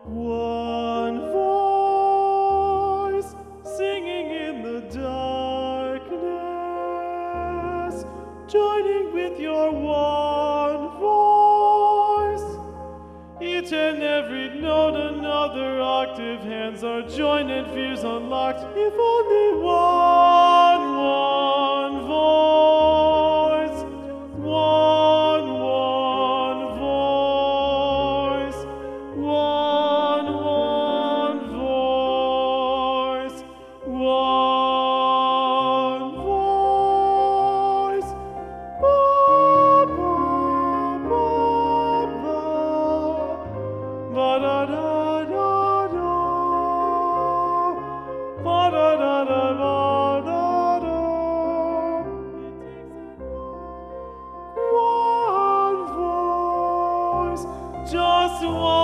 One voice singing in the darkness, joining with your one voice. Each and every note another octave, hands are joined and fears unlocked. If only one voice, one voice, one voice, one voice. Ba, ba, ba, ba. Ba da da da da. Ba da da da ba da da. One voice, just one.